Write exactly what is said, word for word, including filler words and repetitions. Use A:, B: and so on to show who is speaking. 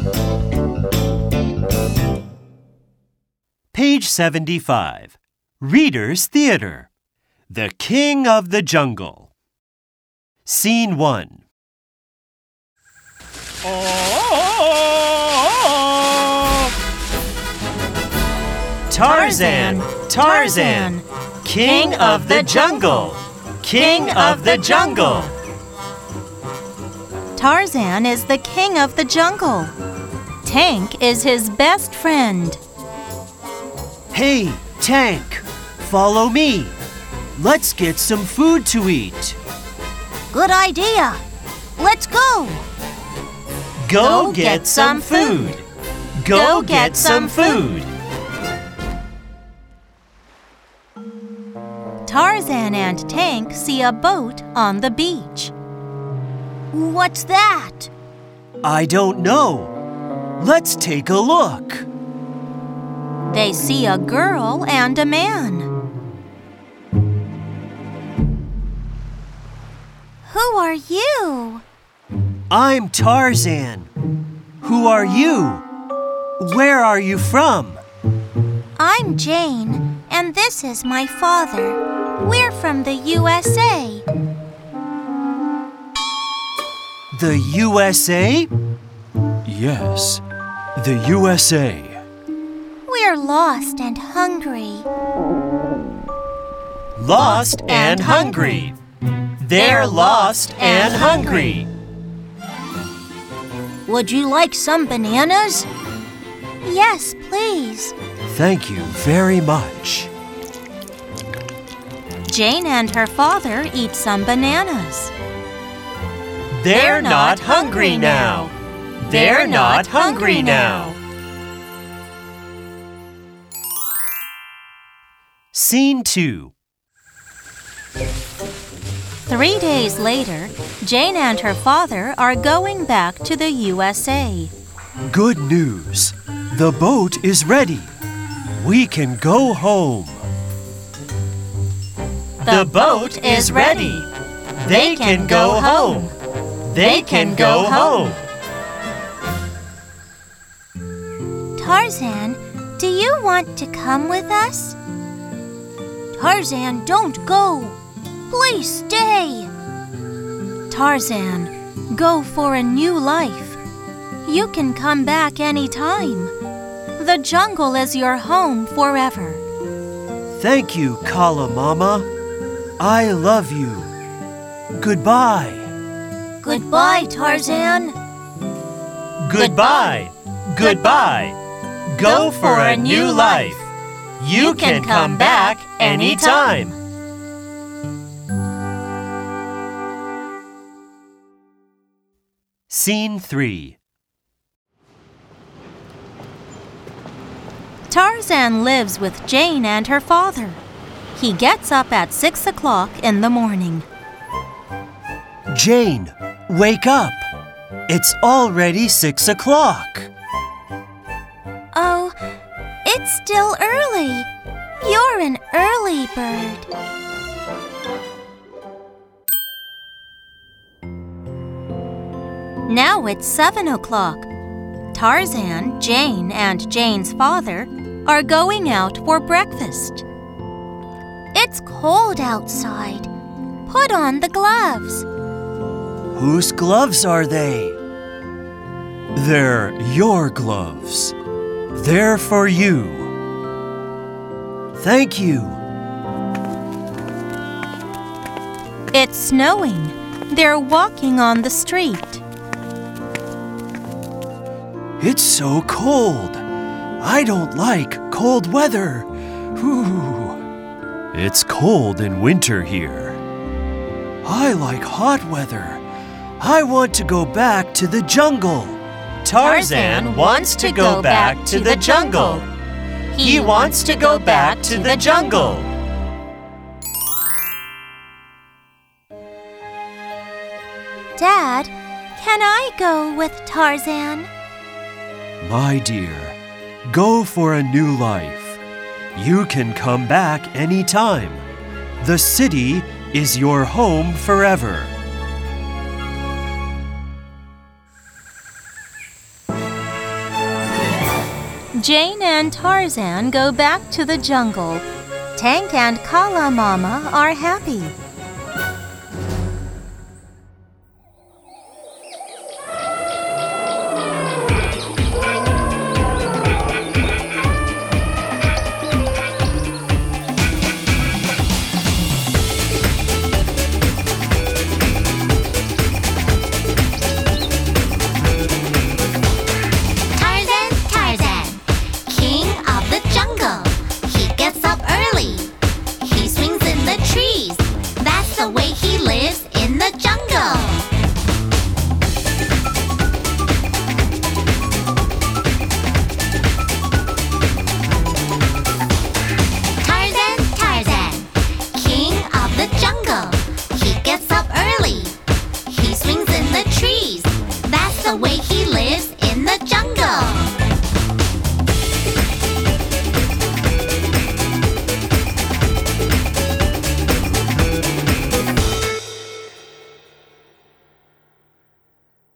A: Page seventy-five. Reader's Theater. The King of the Jungle. Scene one. Tarzan, Tarzan, King of the Jungle, King of the Jungle.
B: Tarzan is the king of the jungle. Tank is his best friend.
A: Hey, Tank, follow me. Let's get some food to eat.
B: Good idea. Let's go.
A: Go, get, get some food. Go, go get some food.
B: Tarzan and Tank see a boat on the beach. What's that?
A: I don't know. Let's take a look.
B: They see a girl and a man. Who are you?
A: I'm Tarzan. Who are you? Where are you from?
B: I'm Jane, and this is my father. We're from the U S A.
A: The U S A?
C: Yes, the U S A.
B: We're lost and hungry.
A: Lost and hungry. They're lost and hungry.
B: Would you like some bananas? Yes, please.
A: Thank you very much.
B: Jane and her father eat some bananas.
A: They're not hungry now. They're not hungry now. Scene two.
B: Three days later, Jane and her father are going back to the U S A.
A: Good news. The boat is ready. We can go home. The boat is ready. They can go home. They can go home.
B: Tarzan, do you want to come with us? Tarzan, don't go. Please stay. Tarzan, go for a new life. You can come back anytime. The jungle is your home forever.
A: Thank you, Kala Mama. I love you. Goodbye.
B: Goodbye, Tarzan.
A: Goodbye. Goodbye. Go for a new life. You can come back anytime. Scene three.
B: Tarzan lives with Jane and her father. He gets up at six o'clock in the morning.
A: Jane, wake up. It's already six o'clock.
B: Oh, it's still early. You're an early bird. Now it's seven o'clock. Tarzan, Jane, and Jane's father are going out for breakfast. It's cold outside. Put on the gloves.
A: Whose gloves are they? They're your gloves. They're for you. Thank you.
B: It's snowing. They're walking on the street.
A: It's so cold. I don't like cold weather. Whew. It's cold in winter here. I like hot weather. I want to go back to the jungle. Tarzan wants to go back to the jungle. He wants to go back to the jungle.
B: Dad, can I go with Tarzan?
A: My dear, go for a new life. You can come back anytime. The city is your home forever.
B: Jane and Tarzan go back to the jungle. Tank and Kala Mama are happy.
D: He gets up early. He swings in the trees. That's the way he